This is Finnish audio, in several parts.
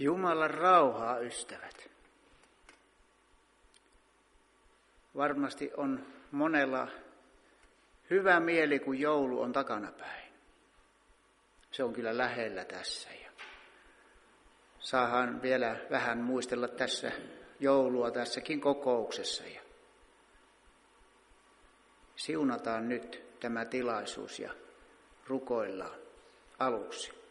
Jumalan rauhaa, ystävät. Varmasti on monella hyvä mieli, kun joulu on takanapäin. Se on kyllä lähellä tässä. Ja saadaan vielä vähän muistella tässä joulua tässäkin kokouksessa. Ja siunataan nyt tämä tilaisuus ja rukoillaan aluksi.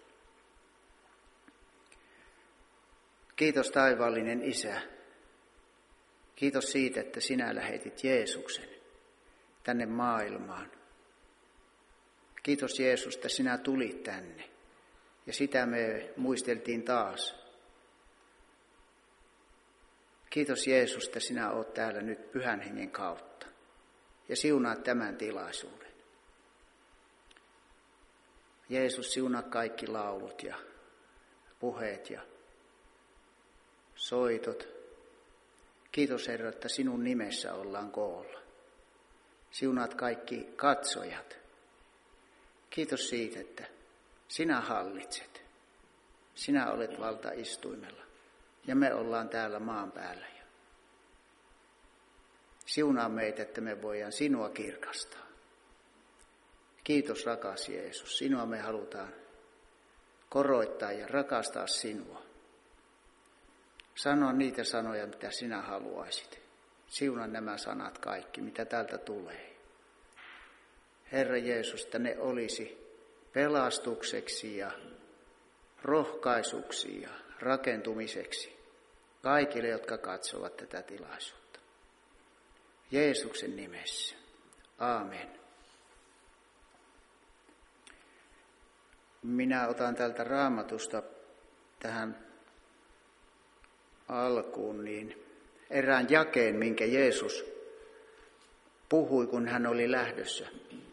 Kiitos taivaallinen Isä. Kiitos siitä, että sinä lähetit Jeesuksen tänne maailmaan. Kiitos Jeesus, että sinä tulit tänne. Ja sitä me muisteltiin taas. Kiitos Jeesus, että sinä olet täällä nyt Pyhän Hengen kautta. Ja siunaat tämän tilaisuuden. Jeesus, siunaa kaikki laulut ja puheet ja soitot. Kiitos Herra, että sinun nimessä ollaan koolla. Siunaat kaikki katsojat. Kiitos siitä, että sinä hallitset. Sinä olet valtaistuimella ja me ollaan täällä maan päällä. Siunaa meitä, että me voidaan sinua kirkastaa. Kiitos rakas Jeesus. Sinua me halutaan koroittaa ja rakastaa sinua. Sanoa niitä sanoja, mitä sinä haluaisit. Siunaa nämä sanat kaikki, mitä täältä tulee. Herra Jeesus, että ne olisi pelastukseksi ja rohkaisuksi ja rakentumiseksi kaikille, jotka katsovat tätä tilaisuutta. Jeesuksen nimessä. Aamen. Minä otan tältä Raamatusta tähän alkuun niin erään jakeen, minkä Jeesus puhui, kun hän oli lähdössä.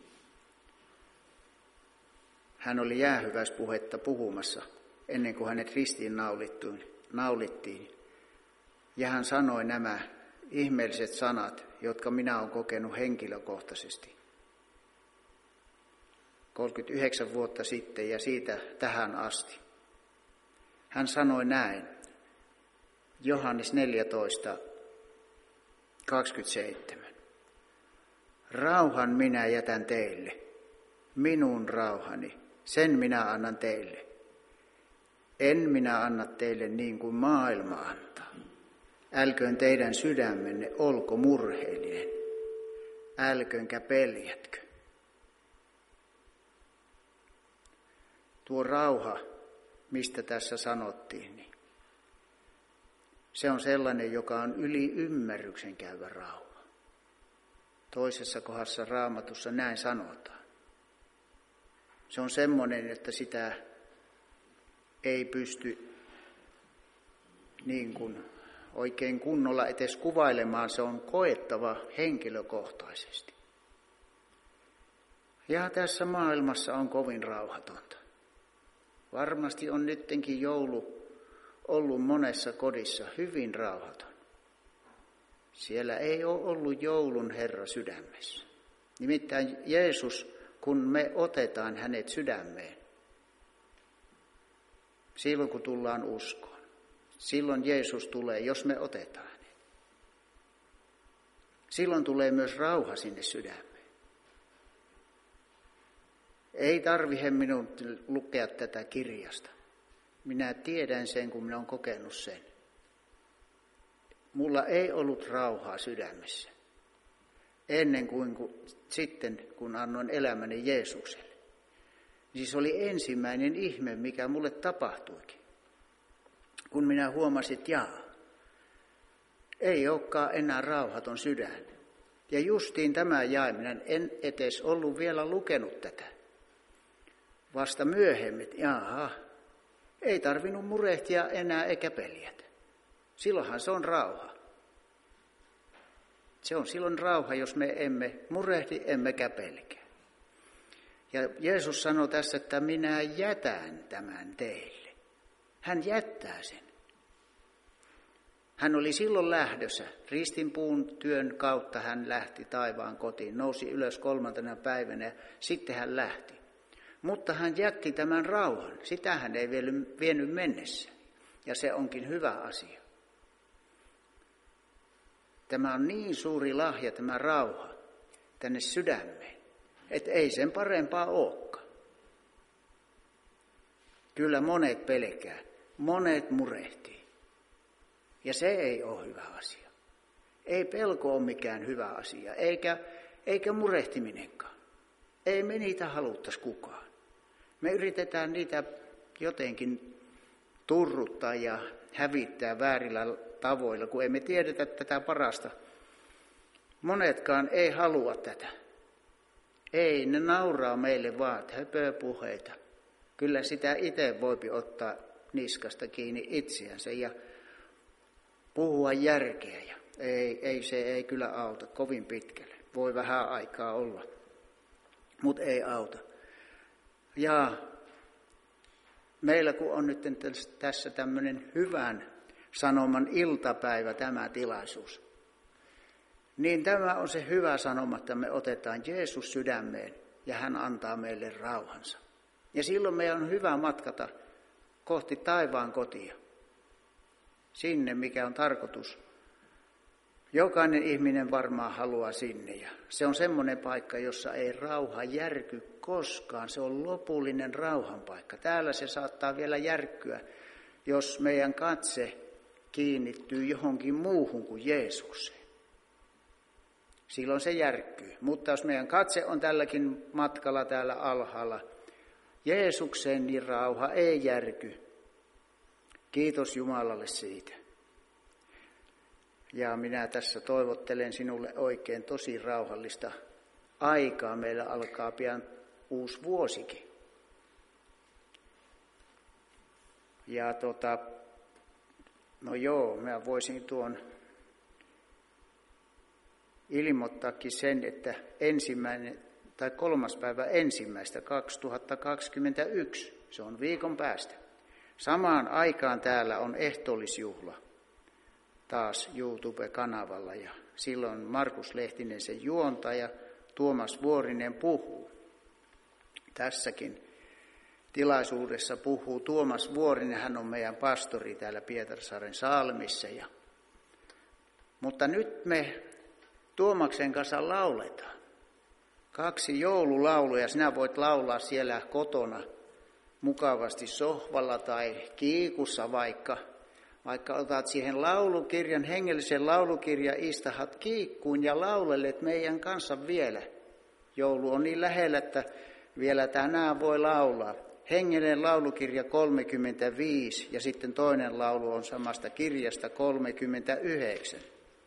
Hän oli jäähyväispuhetta puhumassa ennen kuin hänet ristiin naulittiin. Ja hän sanoi nämä ihmeelliset sanat, jotka minä olen kokenut henkilökohtaisesti. 39 vuotta sitten ja siitä tähän asti. Hän sanoi näin. Johannes 14:27. Rauhan minä jätän teille, minun rauhani, sen minä annan teille. En minä anna teille niin kuin maailma antaa. Älköön teidän sydämenne olko murheellinen, älköönkä peljätkö. Tuo rauha, mistä tässä sanottiin, niin se on sellainen, joka on yli ymmärryksen käyvä rauha. Toisessa kohdassa Raamatussa näin sanotaan. Se on semmoinen, että sitä ei pysty niin kuin oikein kunnolla edes kuvailemaan. Se on koettava henkilökohtaisesti. Ja tässä maailmassa on kovin rauhatonta. Varmasti on nyttenkin joulu ollut monessa kodissa hyvin rauhaton. Siellä ei ole ollut joulun Herra sydämessä. Nimittäin Jeesus, kun me otetaan hänet sydämeen, silloin kun tullaan uskoon, silloin Jeesus tulee, jos me otetaan hänet. Silloin tulee myös rauha sinne sydämeen. Ei tarvitse minun lukea tätä kirjasta. Minä tiedän sen, kun minä olen kokenut sen. Mulla ei ollut rauhaa sydämessä ennen kuin sitten, kun annoin elämäni Jeesukselle. Siis oli ensimmäinen ihme, mikä mulle tapahtuikin. Kun minä huomasin, että ei olekaan enää rauhaton sydän. Ja justiin tämä jäi, minä en edes ollut vielä lukenut tätä. Vasta myöhemmin, ei tarvinnut murehtia enää eikä peljätä. Silloinhan se on rauha. Se on silloin rauha, jos me emme murehdi emmekä pelkää. Ja Jeesus sanoi tässä, että minä jätän tämän teille. Hän jättää sen. Hän oli silloin lähdössä. Ristinpuun työn kautta hän lähti taivaan kotiin. Nousi ylös 3. päivänä ja sitten hän lähti. Mutta hän jätti tämän rauhan. Sitä hän ei vienyt mennessä. ja se onkin hyvä asia. Tämä on niin suuri lahja, tämä rauha, tänne sydämeen, että ei sen parempaa olekaan. Kyllä monet pelkää, monet murehtii, ja se ei ole hyvä asia. Ei pelko ole mikään hyvä asia, eikä murehtiminenkaan. Ei me niitä haluttaisi kukaan. Me yritetään niitä jotenkin turruttaa ja hävittää väärillä tavoilla, kun emme tiedetä tätä parasta. Monetkaan ei halua tätä. Ei, ne nauraa meille vaan höpöpuheita. Kyllä sitä itse voipi ottaa niskasta kiinni itseänsä ja puhua järkeä. Ja se ei kyllä auta kovin pitkälle. Voi vähän aikaa olla, mutta ei auta. Ja meillä kun on nyt tässä tämmöinen hyvän sanoman iltapäivä tämä tilaisuus, niin tämä on se hyvä sanoma, että me otetaan Jeesus sydämeen ja hän antaa meille rauhansa. Ja silloin meidän on hyvä matkata kohti taivaan kotia, sinne mikä on tarkoitus. Jokainen ihminen varmaan haluaa sinne ja se on semmoinen paikka, jossa ei rauha järky koskaan. Se on lopullinen rauhan paikka. Täällä se saattaa vielä järkkyä, jos meidän katse kiinnittyy johonkin muuhun kuin Jeesukseen. Silloin se järkkyy. Mutta jos meidän katse on tälläkin matkalla täällä alhaalla Jeesukseen, niin rauha ei järky. Kiitos Jumalalle siitä. Ja minä tässä toivottelen sinulle oikein tosi rauhallista aikaa. Meillä alkaa pian uusi vuosikin. Ja mä voisin tuon ilmoittaakin sen, että 3.1.2021, se on viikon päästä. Samaan aikaan täällä on ehtoollisjuhla taas YouTube-kanavalla ja silloin Markus Lehtinen sen juontaa ja Tuomas Vuorinen puhuu. Tässäkin tilaisuudessa puhuu Tuomas Vuorinen, hän on meidän pastori täällä Pietarsaaren Salmissa. Mutta nyt me Tuomaksen kanssa lauletaan 2 joululauluja. Sinä voit laulaa siellä kotona mukavasti sohvalla tai kiikussa vaikka otat siihen laulukirjan, hengellisen laulukirjan, istahat kiikkuun ja laulelet meidän kanssa vielä. Joulu on niin lähellä, että vielä tänään voi laulaa. Hengellinen laulukirja 35 ja sitten toinen laulu on samasta kirjasta 39.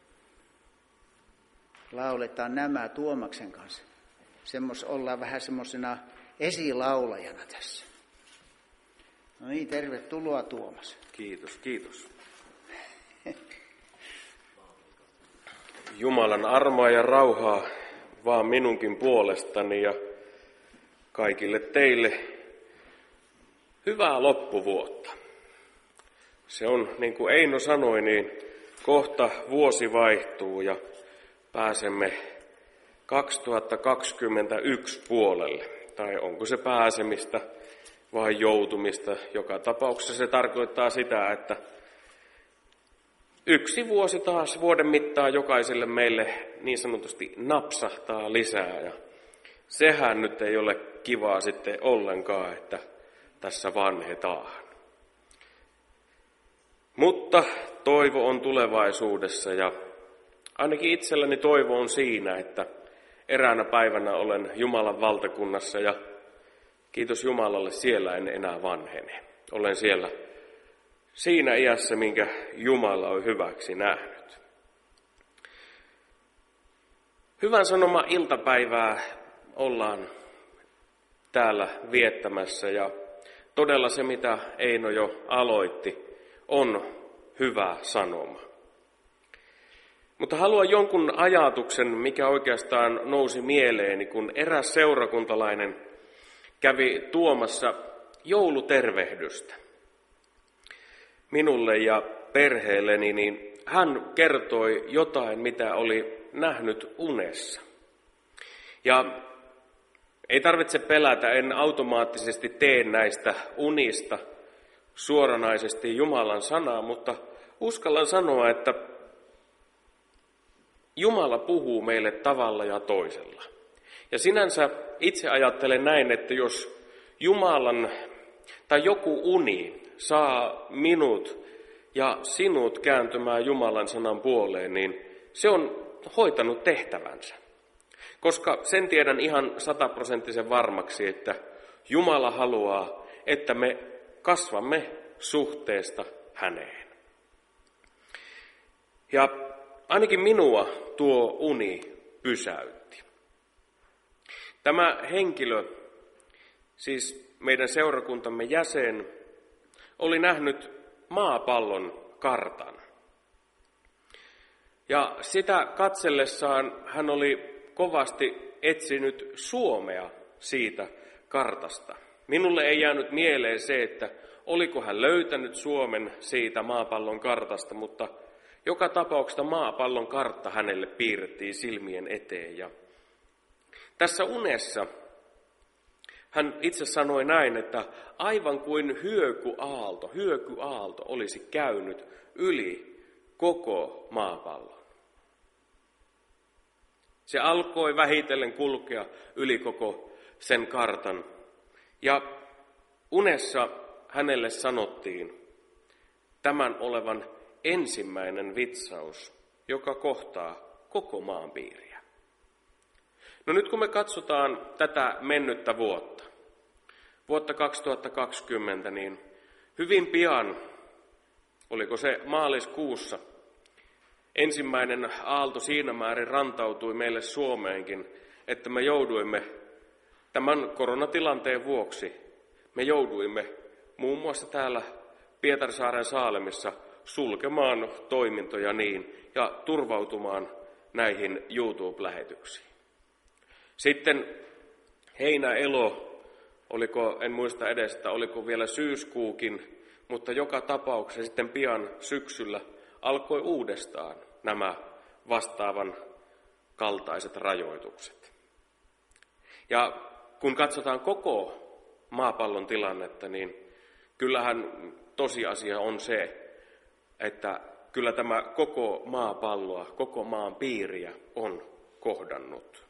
Lauletaan nämä Tuomaksen kanssa. Ollaan vähän semmoisena esilaulajana tässä. No niin, tervetuloa Tuomas. Kiitos. Jumalan armoa ja rauhaa vaan minunkin puolestani ja kaikille teille hyvää loppuvuotta. Se on, niin kuin Eino sanoi, niin kohta vuosi vaihtuu ja pääsemme 2021 puolelle. Tai onko se pääsemistä vai joutumista? Joka tapauksessa se tarkoittaa sitä, että yksi vuosi taas vuoden mittaan jokaiselle meille niin sanotusti napsahtaa lisää. Ja sehän nyt ei ole kivaa sitten ollenkaan, että tässä vanhetaan. Mutta toivo on tulevaisuudessa ja ainakin itselläni toivo on siinä, että eräänä päivänä olen Jumalan valtakunnassa ja kiitos Jumalalle, siellä en enää vanhene. Olen siellä siinä iässä, minkä Jumala on hyväksi nähnyt. Hyvän sanoma iltapäivää ollaan täällä viettämässä ja todella se, mitä Eino jo aloitti, on hyvä sanoma. Mutta haluan jonkun ajatuksen, mikä oikeastaan nousi mieleeni, kun eräs seurakuntalainen kävi tuomassa joulutervehdystä minulle ja perheelleni, niin hän kertoi jotain, mitä oli nähnyt unessa. Ja ei tarvitse pelätä, en automaattisesti tee näistä unista suoranaisesti Jumalan sanaa, mutta uskallan sanoa, että Jumala puhuu meille tavalla ja toisella. Ja sinänsä itse ajattelen näin, että jos Jumalan tai joku uni saa minut ja sinut kääntymään Jumalan sanan puoleen, niin se on hoitanut tehtävänsä. Koska sen tiedän ihan 100% varmaksi, että Jumala haluaa, että me kasvamme suhteesta häneen. Ja ainakin minua tuo uni pysäytti. Tämä henkilö, siis meidän seurakuntamme jäsen, oli nähnyt maapallon kartan. Ja sitä katsellessaan hän oli kovasti etsinyt Suomea siitä kartasta. Minulle ei jäänyt mieleen se, että oliko hän löytänyt Suomen siitä maapallon kartasta, mutta joka tapauksessa maapallon kartta hänelle piirrettiin silmien eteen. Ja tässä unessa hän itse sanoi näin, että aivan kuin hyökyaalto olisi käynyt yli koko maapallon. Se alkoi vähitellen kulkea yli koko sen kartan. Ja unessa hänelle sanottiin tämän olevan ensimmäinen vitsaus, joka kohtaa koko maanpiiriä. No nyt kun me katsotaan tätä mennyttä vuotta 2020, niin hyvin pian, oliko se maaliskuussa, ensimmäinen aalto siinä määrin rantautui meille Suomeenkin, että me jouduimme tämän koronatilanteen vuoksi, me jouduimme muun muassa täällä Pietarsaaren Saalemissa sulkemaan toimintoja ja turvautumaan näihin YouTube-lähetyksiin. Sitten heinä-elo, en muista edes, että oliko vielä syyskuukin, mutta joka tapauksessa sitten pian syksyllä alkoi uudestaan nämä vastaavan kaltaiset rajoitukset. Ja kun katsotaan koko maapallon tilannetta, niin kyllähän tosiasia on se, että kyllä tämä koko maapalloa, koko maan piiriä on kohdannut.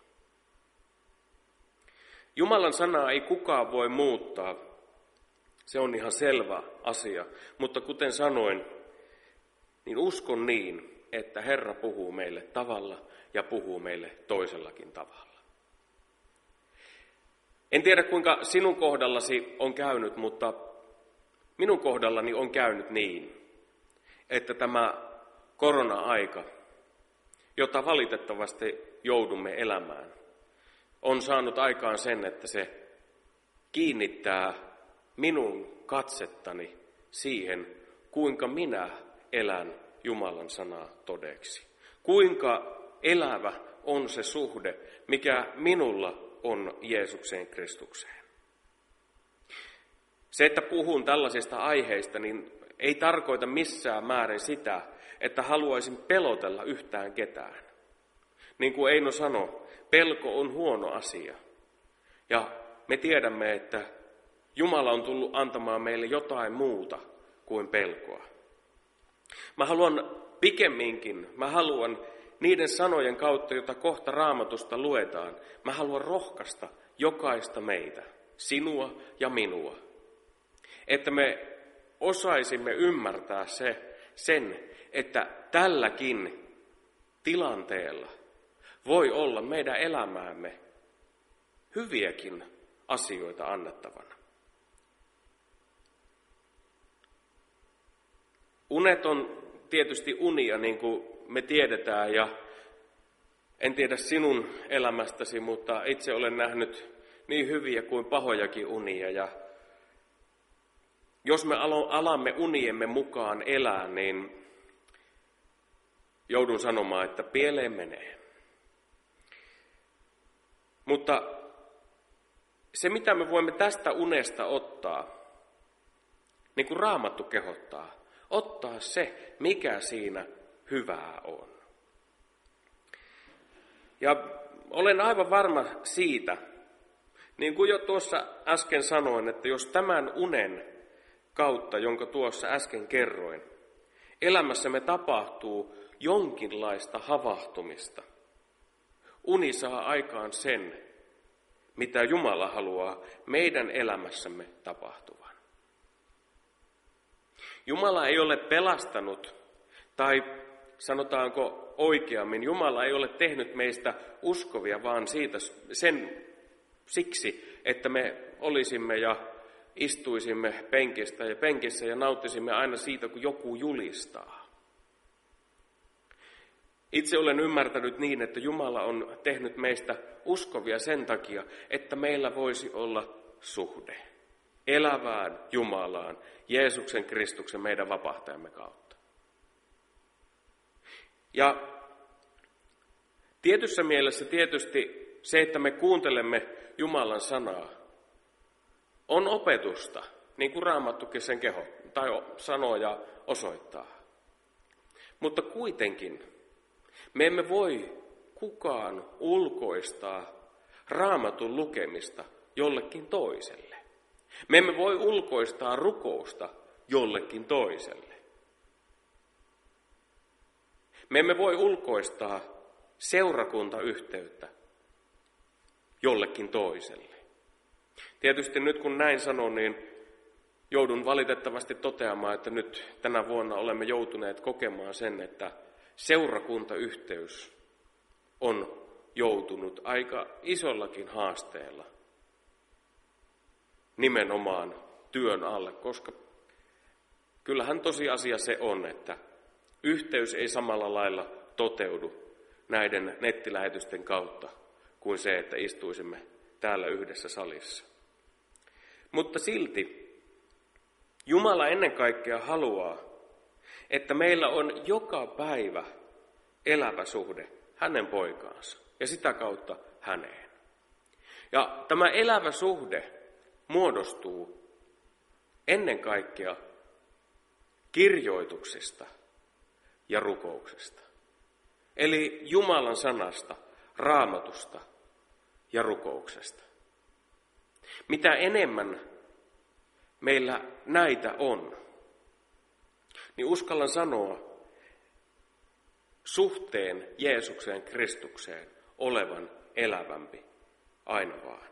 Jumalan sanaa ei kukaan voi muuttaa, se on ihan selvä asia, mutta kuten sanoin, niin uskon niin, että Herra puhuu meille tavalla ja puhuu meille toisellakin tavalla. En tiedä kuinka sinun kohdallasi on käynyt, mutta minun kohdallani on käynyt niin, että tämä korona-aika, jota valitettavasti joudumme elämään, on saanut aikaan sen, että se kiinnittää minun katsettani siihen, kuinka minä elän Jumalan sanaa todeksi. Kuinka elävä on se suhde, mikä minulla on Jeesukseen Kristukseen. Se, että puhun tällaisista aiheista, niin ei tarkoita missään määrin sitä, että haluaisin pelotella yhtään ketään. Niin kuin Eino sanoi, pelko on huono asia. Ja me tiedämme, että Jumala on tullut antamaan meille jotain muuta kuin pelkoa. Mä haluan niiden sanojen kautta, jota kohta Raamatusta luetaan, mä haluan rohkaista jokaista meitä, sinua ja minua. Että me osaisimme ymmärtää sen, että tälläkin tilanteella voi olla meidän elämäämme hyviäkin asioita annettavana. Unet on tietysti unia, niin kuin me tiedetään, ja en tiedä sinun elämästäsi, mutta itse olen nähnyt niin hyviä kuin pahojakin unia. Ja jos me alamme uniemme mukaan elää, niin joudun sanomaan, että pieleen menee. Mutta se, mitä me voimme tästä unesta ottaa, niin kuin Raamattu kehottaa, ottaa se, mikä siinä hyvää on. Ja olen aivan varma siitä, niin kuin jo tuossa äsken sanoin, että jos tämän unen kautta, jonka tuossa äsken kerroin, elämässämme tapahtuu jonkinlaista havahtumista. Uni saa aikaan sen, mitä Jumala haluaa meidän elämässämme tapahtuvan. Jumala ei ole pelastanut, tai sanotaanko oikeammin, Jumala ei ole tehnyt meistä uskovia, vaan siksi, että me olisimme ja istuisimme penkissä ja nauttisimme aina siitä, kun joku julistaa. Itse olen ymmärtänyt niin, että Jumala on tehnyt meistä uskovia sen takia, että meillä voisi olla suhde elävään Jumalaan, Jeesuksen Kristuksen meidän vapahtajamme kautta. Ja tietyssä mielessä tietysti se, että me kuuntelemme Jumalan sanaa, on opetusta, niin kuin Raamattukin sen sanoo ja osoittaa. Mutta kuitenkin me emme voi kukaan ulkoistaa Raamatun lukemista jollekin toiselle. Me emme voi ulkoistaa rukousta jollekin toiselle. Me emme voi ulkoistaa seurakuntayhteyttä jollekin toiselle. Tietysti nyt kun näin sanon, niin joudun valitettavasti toteamaan, että nyt tänä vuonna olemme joutuneet kokemaan sen, että seurakuntayhteys on joutunut aika isollakin haasteella nimenomaan työn alle, koska kyllähän tosiasia se on, että yhteys ei samalla lailla toteudu näiden nettilähetysten kautta kuin se, että istuisimme täällä yhdessä salissa. Mutta silti Jumala ennen kaikkea haluaa, että meillä on joka päivä elävä suhde hänen poikaansa ja sitä kautta häneen. Ja tämä elävä suhde muodostuu ennen kaikkea kirjoituksista ja rukouksesta. Eli Jumalan sanasta, Raamatusta ja rukouksesta. Mitä enemmän meillä näitä on, niin uskallan sanoa suhteen Jeesukseen Kristukseen olevan elävämpi aina vaan.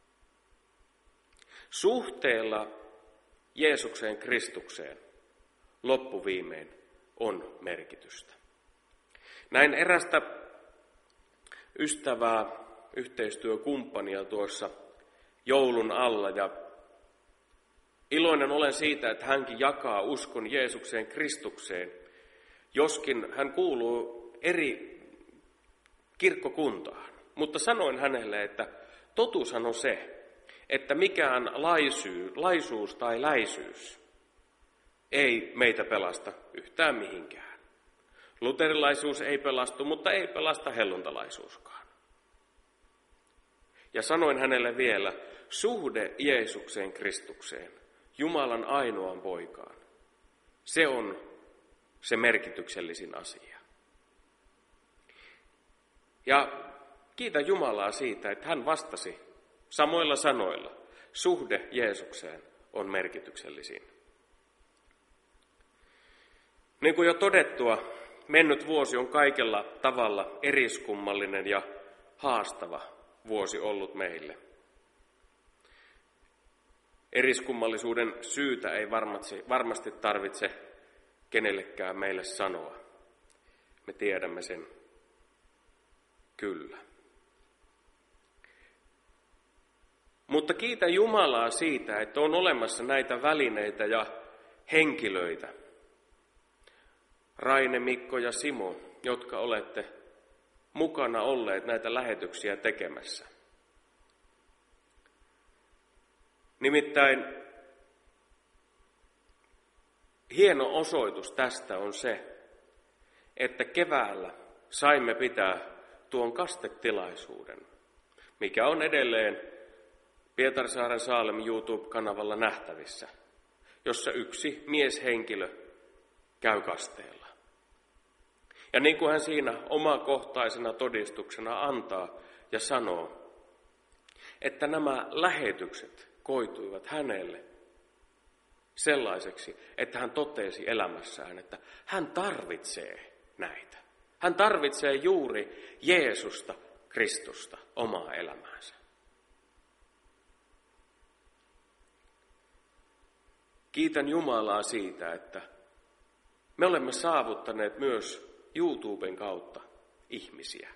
Suhteella Jeesukseen Kristukseen loppuviimein on merkitystä. Näin erästä ystävää, yhteistyökumppania tuossa joulun alla ja iloinen olen siitä, että hänkin jakaa uskon Jeesukseen Kristukseen, joskin hän kuuluu eri kirkkokuntaan. Mutta sanoin hänelle, että totuushan on se, että mikään laisuus tai läisyys ei meitä pelasta yhtään mihinkään. Luterilaisuus ei pelastu, mutta ei pelasta helluntalaisuuskaan. Ja sanoin hänelle vielä, suhde Jeesukseen Kristukseen, Jumalan ainoaan poikaan, se on se merkityksellisin asia. Ja kiitän Jumalaa siitä, että hän vastasi samoilla sanoilla, suhde Jeesukseen on merkityksellisin. Niin kuin jo todettua, mennyt vuosi on kaikella tavalla eriskummallinen ja haastava vuosi ollut meille. Eriskummallisuuden syytä ei varmasti tarvitse kenellekään meille sanoa. Me tiedämme sen kyllä. Mutta kiitän Jumalaa siitä, että on olemassa näitä välineitä ja henkilöitä. Raine, Mikko ja Simo, jotka olette mukana olleet näitä lähetyksiä tekemässä. Nimittäin hieno osoitus tästä on se, että keväällä saimme pitää tuon kastetilaisuuden, mikä on edelleen Pietarsaaren Saalem YouTube-kanavalla nähtävissä, jossa yksi mieshenkilö käy kasteella. Ja niin kuin hän siinä omakohtaisena todistuksena antaa ja sanoo, että nämä lähetykset koituivat hänelle sellaiseksi, että hän totesi elämässään, että hän tarvitsee näitä. Hän tarvitsee juuri Jeesusta, Kristusta, omaa elämäänsä. Kiitän Jumalaa siitä, että me olemme saavuttaneet myös YouTuben kautta ihmisiä.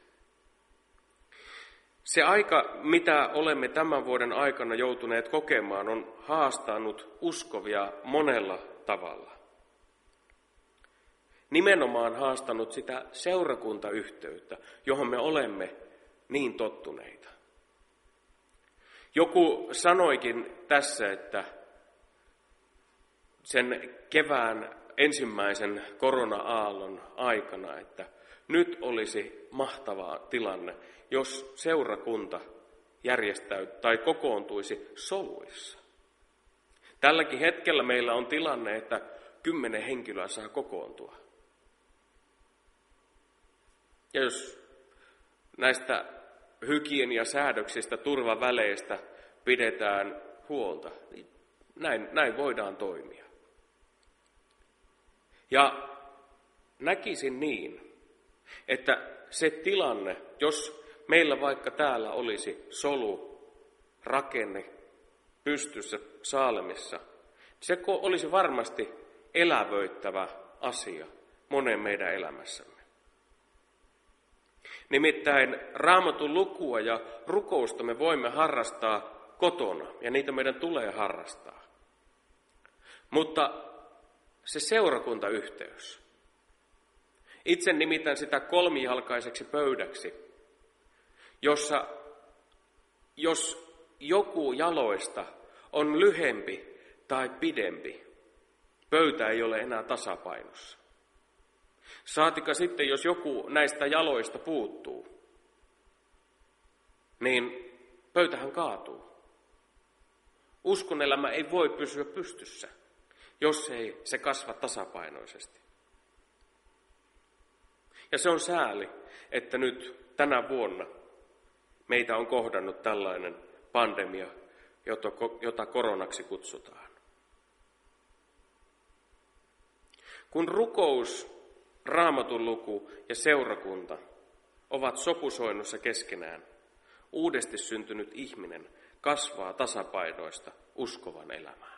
Se aika, mitä olemme tämän vuoden aikana joutuneet kokemaan, on haastanut uskovia monella tavalla. Nimenomaan haastanut sitä seurakuntayhteyttä, johon me olemme niin tottuneita. Joku sanoikin tässä, että sen kevään ensimmäisen korona-aallon aikana, että nyt olisi mahtava tilanne, jos seurakunta tai kokoontuisi soluissa. Tälläkin hetkellä meillä on tilanne, että 10 henkilöä saa kokoontua. Ja jos näistä hygieniasäädöksistä, turvaväleistä pidetään huolta, niin näin voidaan toimia. Ja näkisin niin, että se tilanne, jos meillä vaikka täällä olisi rakenne pystyssä Saalemissa, se olisi varmasti elävöittävä asia monen meidän elämässämme. Nimittäin Raamatun lukua ja rukousta me voimme harrastaa kotona, ja niitä meidän tulee harrastaa. Mutta se seurakuntayhteys. Itse nimitän sitä kolmijalkaiseksi pöydäksi, jossa jos joku jaloista on lyhempi tai pidempi, pöytä ei ole enää tasapainossa. Saatika sitten, jos joku näistä jaloista puuttuu, niin pöytähän kaatuu. Uskonelämä ei voi pysyä pystyssä, jos ei se kasva tasapainoisesti. Ja se on sääli, että nyt tänä vuonna meitä on kohdannut tällainen pandemia, jota koronaksi kutsutaan. Kun rukous, Raamatun luku ja seurakunta ovat sopusoinnussa keskenään, uudesti syntynyt ihminen kasvaa tasapainoista uskovan elämää.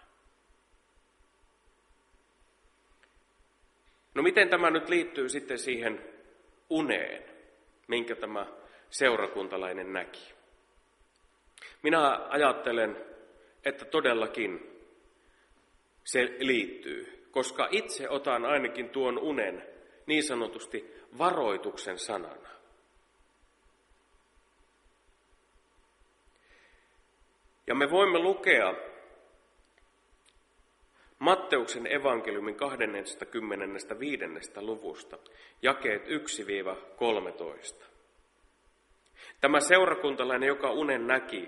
No miten tämä nyt liittyy sitten siihen uneen, minkä tämä seurakuntalainen näki? Minä ajattelen, että todellakin se liittyy, koska itse otan ainakin tuon unen niin sanotusti varoituksen sanana. Ja me voimme lukea Matteuksen evankeliumin 25. luvusta, jakeet 1-13. Tämä seurakuntalainen, joka unen näki,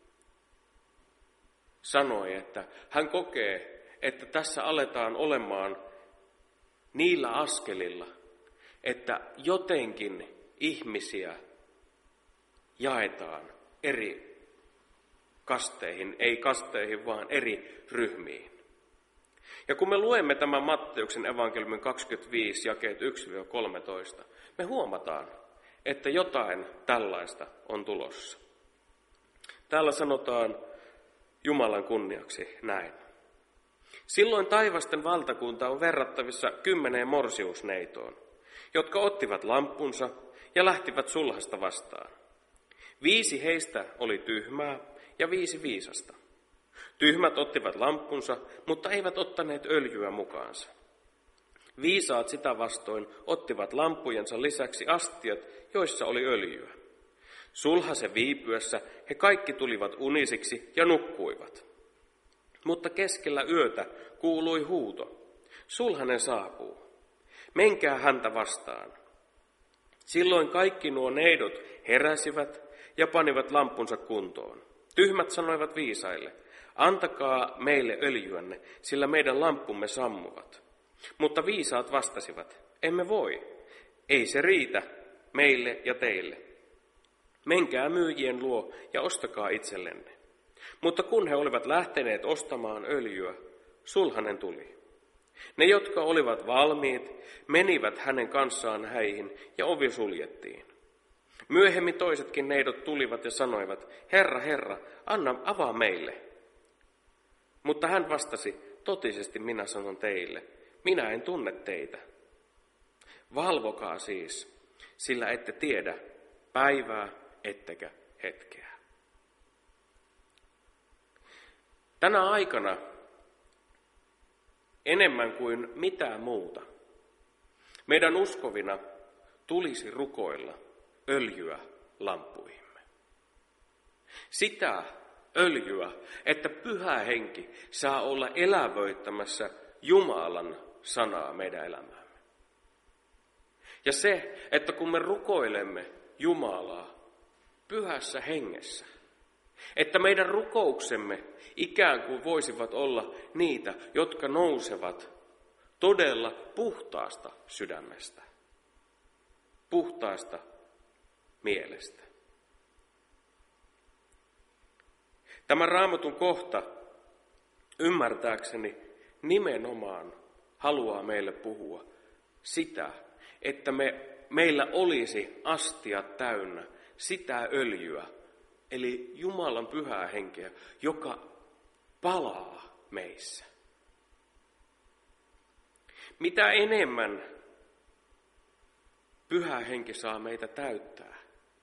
sanoi, että hän kokee, että tässä aletaan olemaan niillä askelilla, että jotenkin ihmisiä jaetaan eri kasteihin, ei kasteihin, vaan eri ryhmiin. Ja kun me luemme tämän Matteuksen evankeliumin 25, jakeet 1-13, me huomataan, että jotain tällaista on tulossa. Täällä sanotaan Jumalan kunniaksi näin. Silloin taivasten valtakunta on verrattavissa 10 morsiusneitoon, jotka ottivat lamppunsa ja lähtivät sulhasta vastaan. 5 heistä oli tyhmää ja 5 viisasta. Tyhmät ottivat lamppunsa, mutta eivät ottaneet öljyä mukaansa. Viisaat sitä vastoin ottivat lamppujensa lisäksi astiat, joissa oli öljyä. Sulhasen viipyessä he kaikki tulivat unisiksi ja nukkuivat. Mutta keskellä yötä kuului huuto. Sulhanen saapuu. Menkää häntä vastaan. Silloin kaikki nuo neidot heräsivät ja panivat lamppunsa kuntoon. Tyhmät sanoivat viisaille, antakaa meille öljyänne, sillä meidän lamppumme sammuvat. Mutta viisaat vastasivat, emme voi. Ei se riitä meille ja teille. Menkää myyjien luo ja ostakaa itsellenne. Mutta kun he olivat lähteneet ostamaan öljyä, sulhanen tuli. Ne, jotka olivat valmiit, menivät hänen kanssaan häihin ja ovi suljettiin. Myöhemmin toisetkin neidot tulivat ja sanoivat, Herra, Herra, anna avaa meille. Mutta hän vastasi, totisesti minä sanon teille, minä en tunne teitä. Valvokaa siis, sillä ette tiedä päivää ettekä hetkeä. Tänä aikana enemmän kuin mitään muuta meidän uskovina tulisi rukoilla öljyä lamppuihimme. Sitä öljyä, että Pyhä Henki saa olla elävöittämässä Jumalan sanaa meidän elämäämme. Ja se, että kun me rukoilemme Jumalaa Pyhässä Hengessä, että meidän rukouksemme ikään kuin voisivat olla niitä, jotka nousevat todella puhtaasta sydämestä, puhtaasta mielestä. Tämä Raamatun kohta ymmärtääkseni nimenomaan haluaa meille puhua sitä, että meillä olisi astiat täynnä sitä öljyä, eli Jumalan Pyhää Henkeä, joka palaa meissä. Mitä enemmän Pyhä Henki saa meitä täyttää,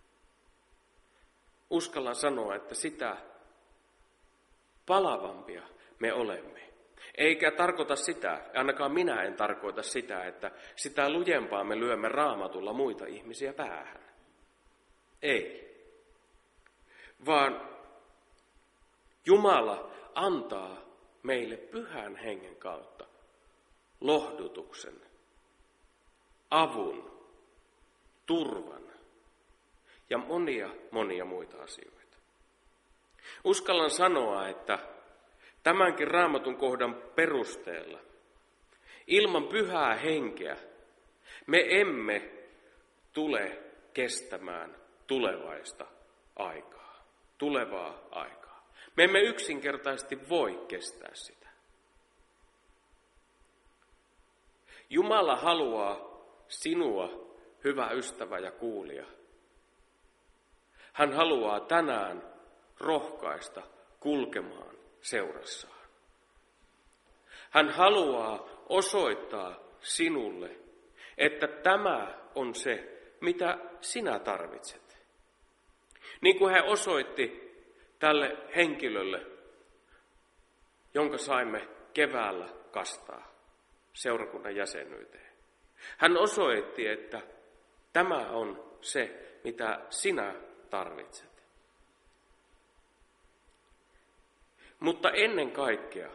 uskallan sanoa, että sitä palavampia me olemme. Eikä tarkoita sitä, ainakaan minä en tarkoita sitä, että sitä lujempaa me lyömme Raamatulla muita ihmisiä päähän. Ei. Vaan Jumala antaa meille Pyhän Hengen kautta lohdutuksen, avun, turvan ja monia muita asioita. Uskallan sanoa, että tämänkin Raamatun kohdan perusteella ilman Pyhää Henkeä me emme tule kestämään tulevaa aikaa. Me emme yksinkertaisesti voi kestää sitä. Jumala haluaa sinua, hyvä ystävä ja kuulija. Hän haluaa tänään rohkaista kulkemaan seurassaan. Hän haluaa osoittaa sinulle, että tämä on se, mitä sinä tarvitset. Niin kuin hän osoitti tälle henkilölle, jonka saimme keväällä kastaa seurakunnan jäsenyyteen. Hän osoitti, että tämä on se, mitä sinä tarvitset. Mutta ennen kaikkea,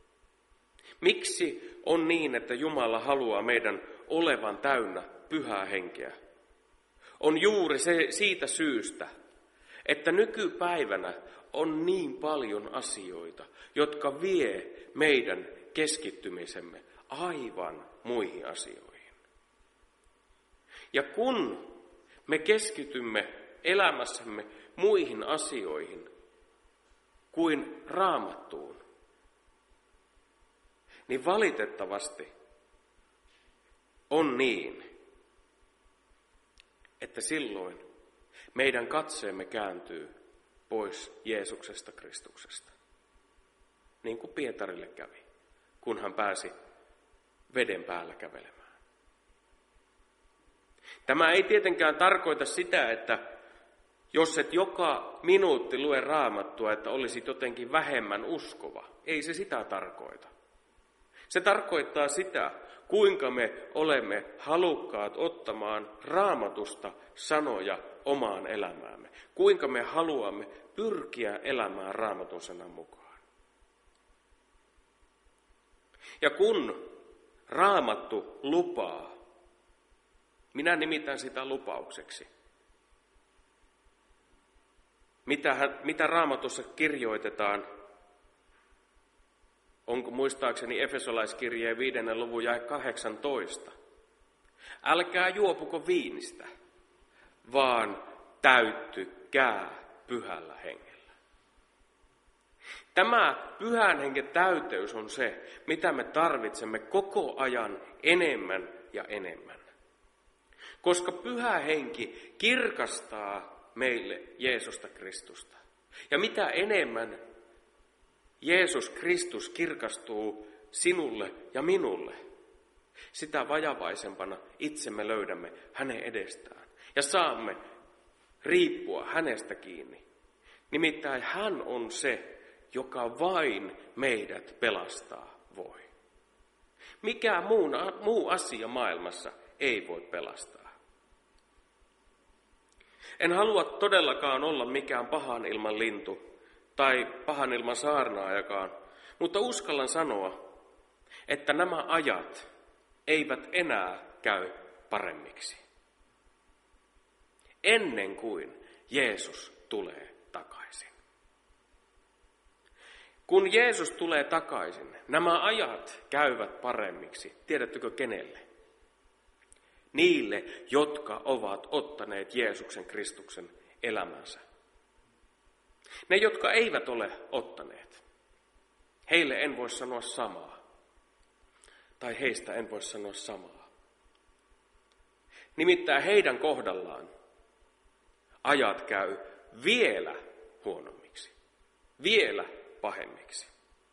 miksi on niin, että Jumala haluaa meidän olevan täynnä Pyhää Henkeä? On juuri siitä syystä, että nykypäivänä on niin paljon asioita, jotka vie meidän keskittymisemme aivan muihin asioihin. Ja kun me keskitymme elämässämme muihin asioihin kuin Raamattuun, niin valitettavasti on niin, että silloin meidän katseemme kääntyy pois Jeesuksesta Kristuksesta. Niin kuin Pietarille kävi, kun hän pääsi veden päällä kävelemään. Tämä ei tietenkään tarkoita sitä, että jos et joka minuutti lue Raamattua, että olisit jotenkin vähemmän uskova. Ei se sitä tarkoita. Se tarkoittaa sitä, kuinka me olemme halukkaat ottamaan Raamatusta sanoja omaan elämäämme. Kuinka me haluamme pyrkiä elämään Raamatun sanan mukaan. Ja kun Raamattu lupaa, minä nimitän sitä lupaukseksi. Mitä Raamatussa kirjoitetaan, onko muistaakseni Efesolaiskirjeen 5. luvun jae 18. Älkää juopuko viinistä, vaan täyttykää Pyhällä Hengellä. Tämä pyhän hengen täyteys on se, mitä me tarvitsemme koko ajan enemmän ja enemmän. Koska pyhä henki kirkastaa meille Jeesusta Kristusta. Ja mitä enemmän Jeesus Kristus kirkastuu sinulle ja minulle, sitä vajavaisempana itsemme löydämme hänen edestään. Ja saamme riippua hänestä kiinni. Nimittäin hän on se, joka vain meidät pelastaa voi. Mikään muu asia maailmassa ei voi pelastaa. En halua todellakaan olla mikään pahan ilman lintu tai pahan ilman saarnaajakaan, mutta uskallan sanoa, että nämä ajat eivät enää käy paremmiksi. Ennen kuin Jeesus tulee takaisin. Kun Jeesus tulee takaisin, nämä ajat käyvät paremmiksi. Tiedättekö kenelle? Niille, jotka ovat ottaneet Jeesuksen Kristuksen elämänsä. Ne, jotka eivät ole ottaneet, heille en voi sanoa samaa. Tai heistä en voi sanoa samaa. Nimittäin heidän kohdallaan ajat käy vielä huonommiksi, vielä pahemmiksi.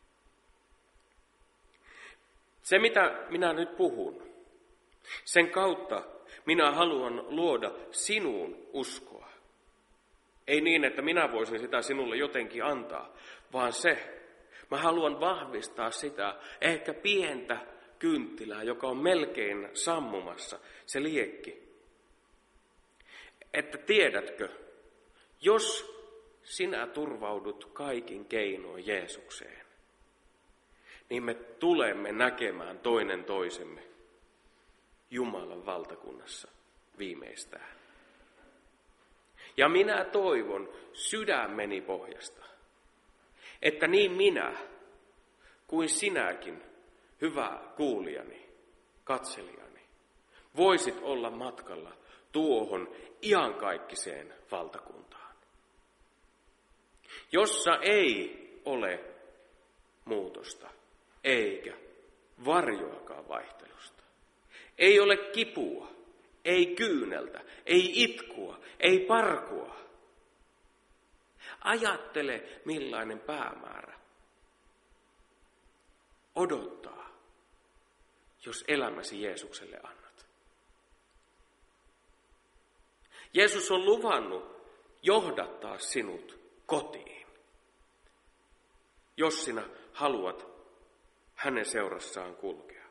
Se, mitä minä nyt puhun, sen kautta minä haluan luoda sinuun uskoa. Ei niin, että minä voisin sitä sinulle jotenkin antaa, vaan mä haluan vahvistaa sitä ehkä pientä kynttilää, joka on melkein sammumassa, se liekki. Että tiedätkö, jos sinä turvaudut kaikin keinoin Jeesukseen, niin me tulemme näkemään toinen toisemme Jumalan valtakunnassa viimeistään. Ja minä toivon sydämeni pohjasta, että niin minä kuin sinäkin, hyvä kuulijani, katselijani, voisit olla matkalla tuohon iankaikkiseen valtakuntaan, jossa ei ole muutosta eikä varjoakaan vaihtelusta. Ei ole kipua, ei kyyneltä, ei itkua, ei parkua. Ajattele, millainen päämäärä odottaa, jos elämäsi Jeesukselle annat. Jeesus on luvannut johdattaa sinut kotiin, jos sinä haluat hänen seurassaan kulkea.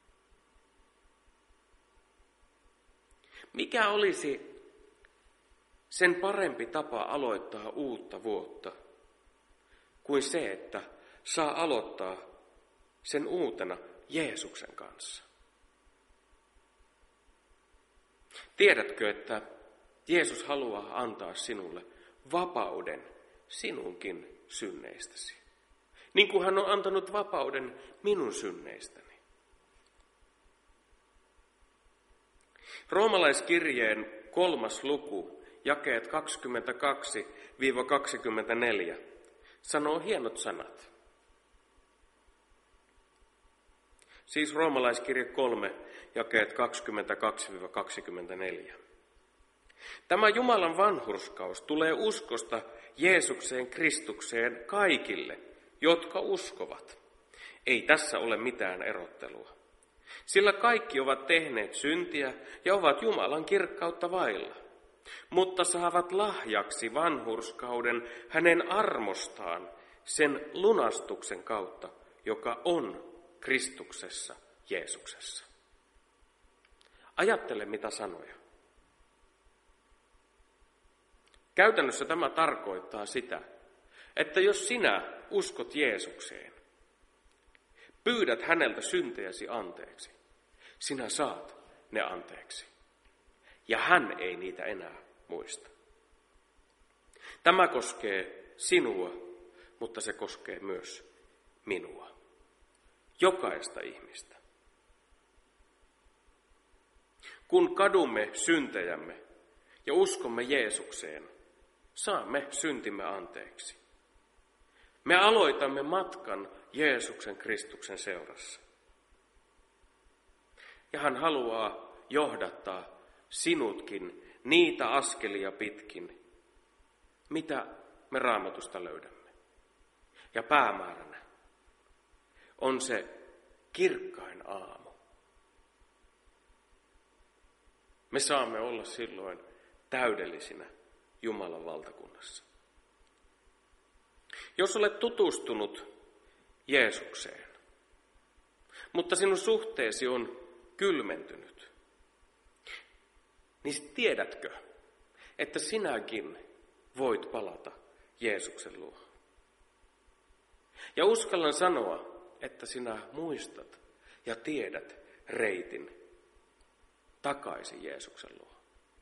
Mikä olisi sen parempi tapa aloittaa uutta vuotta kuin se, että saa aloittaa sen uutena Jeesuksen kanssa? Tiedätkö, että Jeesus haluaa antaa sinulle vapauden sinunkin synneistäsi, niin kuin hän on antanut vapauden minun synneistäni. Roomalaiskirjeen 3. luku, jakeet 22-24, sanoo hienot sanat. Siis Roomalaiskirje 3, jakeet 22-24. Tämä Jumalan vanhurskaus tulee uskosta Jeesukseen Kristukseen kaikille, jotka uskovat. Ei tässä ole mitään erottelua. Sillä kaikki ovat tehneet syntiä ja ovat Jumalan kirkkautta vailla, mutta saavat lahjaksi vanhurskauden hänen armostaan sen lunastuksen kautta, joka on Kristuksessa, Jeesuksessa. Ajattele mitä sanoja. Käytännössä tämä tarkoittaa sitä, että jos sinä uskot Jeesukseen, pyydät häneltä syntejäsi anteeksi, sinä saat ne anteeksi. Ja hän ei niitä enää muista. Tämä koskee sinua, mutta se koskee myös minua. Jokaista ihmistä. Kun kadumme syntejämme ja uskomme Jeesukseen, saamme syntimme anteeksi. Me aloitamme matkan Jeesuksen Kristuksen seurassa. Ja hän haluaa johdattaa sinutkin niitä askelia pitkin, mitä me Raamatusta löydämme. Ja päämääränä on se kirkkain aamu. Me saamme olla silloin täydellisinä Jumalan valtakunnassa. Jos olet tutustunut Jeesukseen, mutta sinun suhteesi on kylmentynyt, niin tiedätkö, että sinäkin voit palata Jeesuksen luo. Ja uskallan sanoa, että sinä muistat ja tiedät reitin takaisin Jeesuksen luo.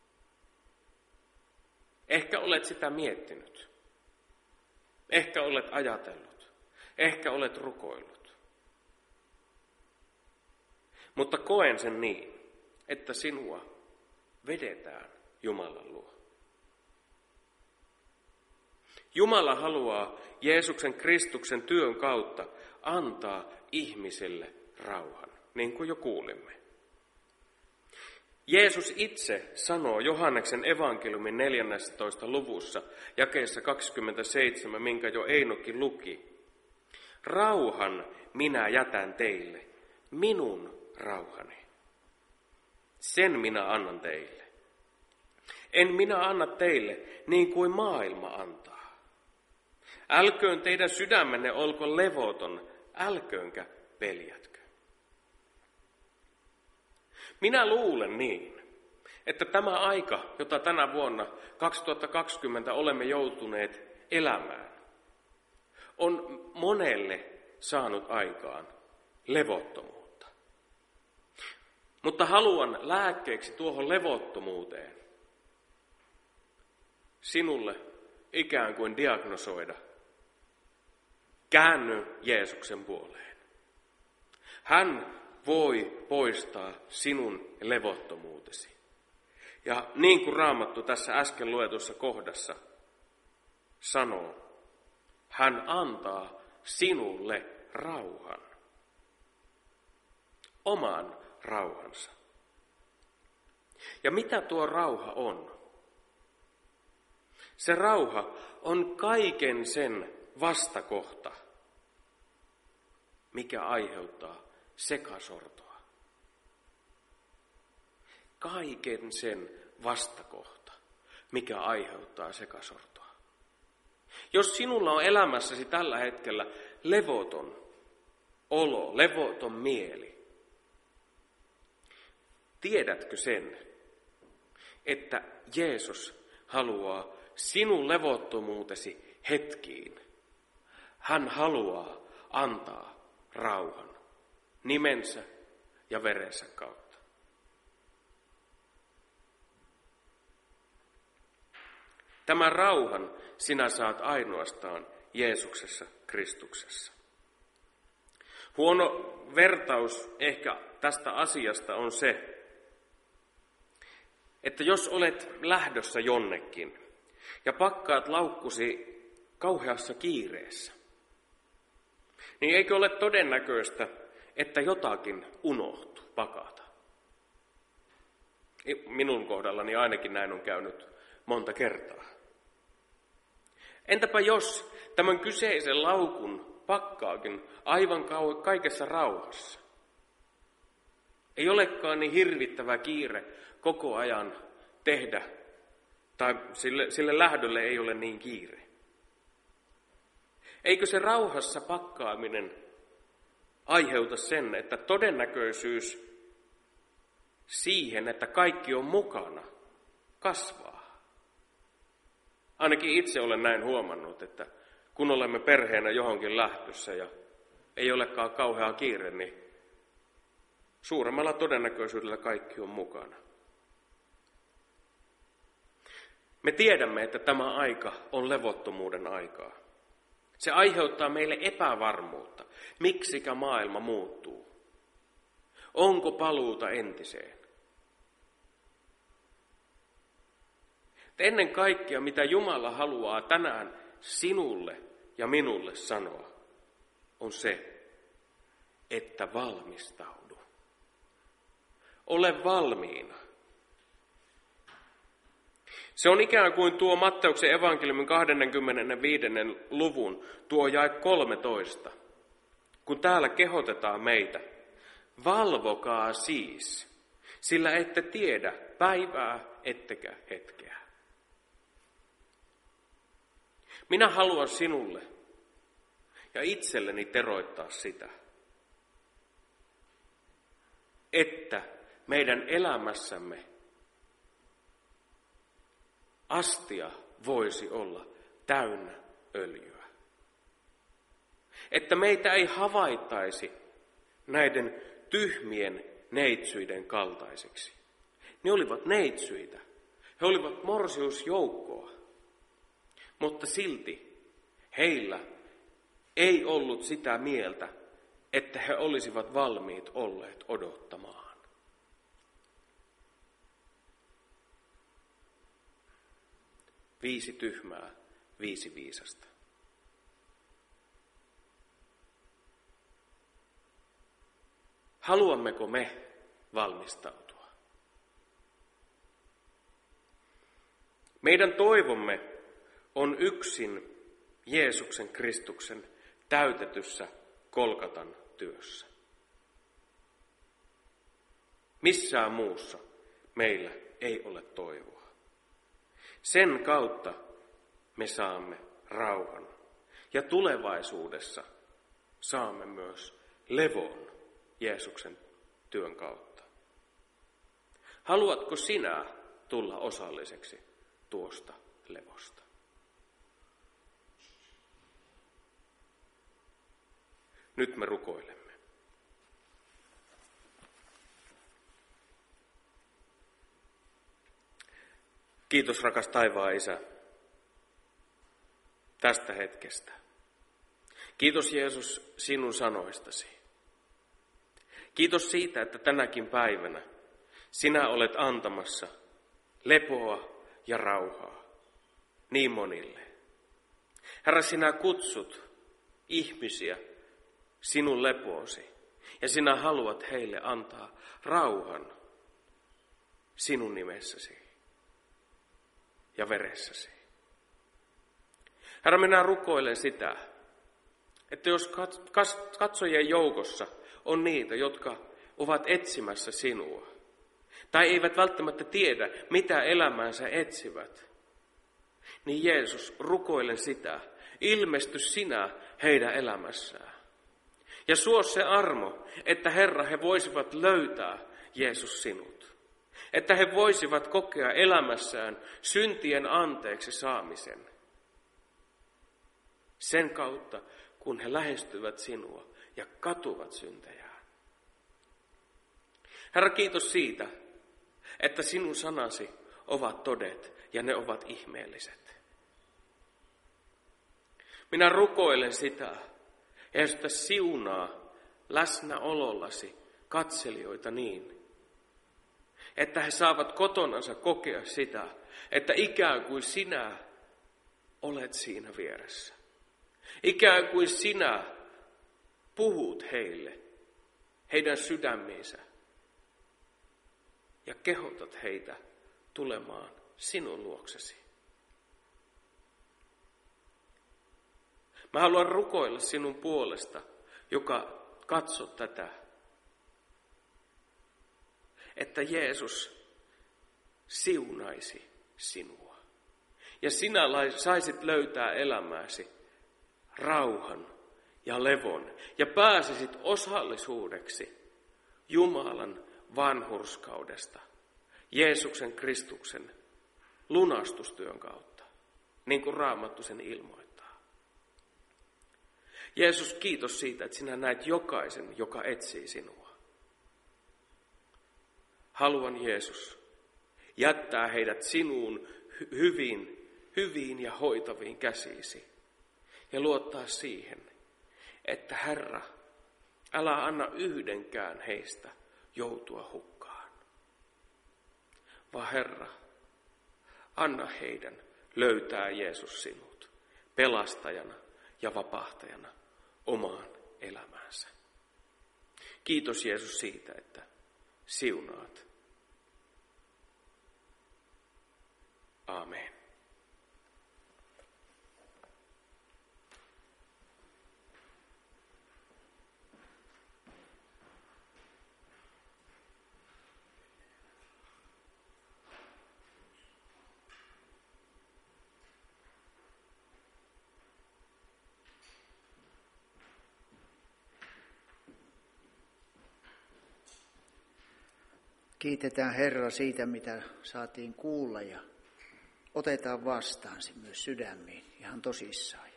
Ehkä olet sitä miettinyt. Ehkä olet ajatellut. Ehkä olet rukoillut. Mutta koen sen niin, että sinua vedetään Jumalan luo. Jumala haluaa Jeesuksen Kristuksen työn kautta antaa ihmisille rauhan, niin kuin jo kuulimme. Jeesus itse sanoo Johanneksen evankeliumin 14. luvussa, jakeessa 27, minkä jo Einokin luki. Rauhan minä jätän teille, minun rauhani. Sen minä annan teille. En minä anna teille niin kuin maailma antaa. Älköön teidän sydämenne olko levoton, älköönkä peljätkö. Minä luulen niin, että tämä aika, jota tänä vuonna 2020 olemme joutuneet elämään, on monelle saanut aikaan levottomuutta. Mutta haluan lääkkeeksi tuohon levottomuuteen sinulle ikään kuin diagnosoida. Käänny Jeesuksen puoleen. Hän voi poistaa sinun levottomuutesi. Ja niin kuin Raamattu tässä äsken luetussa kohdassa sanoo, hän antaa sinulle rauhan. Oman rauhansa. Ja mitä tuo rauha on? Se rauha on kaiken sen vastakohta, mikä aiheuttaa sekasortoa. Kaiken sen vastakohta, mikä aiheuttaa sekasortoa. Jos sinulla on elämässäsi tällä hetkellä levoton olo, levoton mieli, tiedätkö sen, että Jeesus haluaa sinun levottomuutesi hetkiin. Hän haluaa antaa rauhan nimensä ja verensä kautta. Tämän rauhan sinä saat ainoastaan Jeesuksessa Kristuksessa. Huono vertaus ehkä tästä asiasta on se, että jos olet lähdössä jonnekin ja pakkaat laukkusi kauheassa kiireessä, niin eikö ole todennäköistä, että jotakin unohtuu pakata? Minun kohdallani ainakin näin on käynyt monta kertaa. Entäpä jos tämän kyseisen laukun pakkaakin aivan kaikessa rauhassa? Ei olekaan niin hirvittävä kiire koko ajan tehdä, tai sille lähdölle ei ole niin kiire. Eikö se rauhassa pakkaaminen aiheuta sen, että todennäköisyys siihen, että kaikki on mukana, kasvaa? Ainakin itse olen näin huomannut, että kun olemme perheenä johonkin lähdössä ja ei olekaan kauhea kiire, niin suuremmalla todennäköisyydellä kaikki on mukana. Me tiedämme, että tämä aika on levottomuuden aikaa. Se aiheuttaa meille epävarmuutta. Miksikä maailma muuttuu? Onko paluuta entiseen? Ennen kaikkea, mitä Jumala haluaa tänään sinulle ja minulle sanoa, on se, että valmistaudu. Ole valmiina. Se on ikään kuin tuo Matteuksen evankeliumin 25. luvun, tuo jae 13, kun täällä kehotetaan meitä, valvokaa siis, sillä ette tiedä päivää ettekä hetkeä. Minä haluan sinulle ja itselleni teroittaa sitä, että meidän elämässämme astia voisi olla täynnä öljyä. Että meitä ei havaittaisi näiden tyhmien neitsyiden kaltaisiksi. Ne olivat neitsyitä. He olivat morsiusjoukkoa. Mutta silti heillä ei ollut sitä mieltä, että he olisivat valmiit olleet odottamaan. Viisi tyhmää, 5 viisasta. Haluammeko me valmistautua? Meidän toivomme on yksin Jeesuksen Kristuksen täytetyssä Golgatan työssä. Missään muussa meillä ei ole toivoa. Sen kautta me saamme rauhan ja tulevaisuudessa saamme myös levon Jeesuksen työn kautta. Haluatko sinä tulla osalliseksi tuosta levosta? Nyt me rukoilemme. Kiitos rakas taivaan Isä tästä hetkestä. Kiitos Jeesus sinun sanoistasi. Kiitos siitä, että tänäkin päivänä sinä olet antamassa lepoa ja rauhaa niin monille. Herra, sinä kutsut ihmisiä sinun lepoosi ja sinä haluat heille antaa rauhan sinun nimessäsi ja veressäsi. Herra, minä rukoilen sitä, että jos katsojien joukossa on niitä, jotka ovat etsimässä sinua, tai eivät välttämättä tiedä, mitä elämäänsä etsivät, niin Jeesus, rukoilen sitä, ilmesty sinä heidän elämässään. Ja suo se armo, että Herra, he voisivat löytää Jeesus sinut. Että he voisivat kokea elämässään syntien anteeksi saamisen. Sen kautta, kun he lähestyvät sinua ja katuvat syntejään. Herra, kiitos siitä, että sinun sanasi ovat todet ja ne ovat ihmeelliset. Minä rukoilen sitä, että siunaa läsnäolollasi katselijoita niin, että he saavat kotonansa kokea sitä, että ikään kuin sinä olet siinä vieressä. Ikään kuin sinä puhut heille, heidän sydämiinsä ja kehotat heitä tulemaan sinun luoksesi. Mä haluan rukoilla sinun puolesta, joka katsot tätä, että Jeesus siunaisi sinua. Ja sinä saisit löytää elämääsi rauhan ja levon ja pääsisit osallisuudeksi Jumalan vanhurskaudesta Jeesuksen Kristuksen lunastustyön kautta, niin kuin Raamattu sen ilmoittaa. Jeesus, kiitos siitä, että sinä näet jokaisen, joka etsii sinua. Haluan, Jeesus, jättää heidät sinuun hyviin ja hoitaviin käsiisi ja luottaa siihen, että Herra, älä anna yhdenkään heistä joutua hukkaan. Vaan Herra, anna heidän löytää Jeesus sinut pelastajana ja vapahtajana omaan elämäänsä. Kiitos Jeesus siitä, että siunaat. Aamen. Kiitetään Herra siitä, mitä saatiin kuulla ja otetaan vastaan se myös sydämiin ihan tosissaan.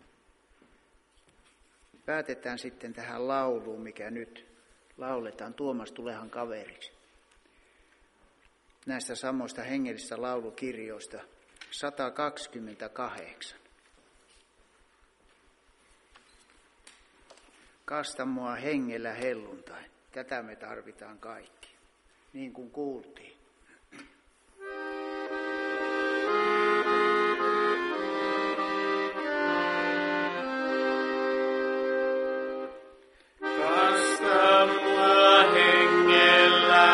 Päätetään sitten tähän lauluun, mikä nyt lauletaan. Tuomas, tulehan kaveriksi. Näistä samoista hengellisistä laulukirjoista 128. Kasta mua hengellä helluntai. Tätä me tarvitaan kaikki, niin kuin kuultiin.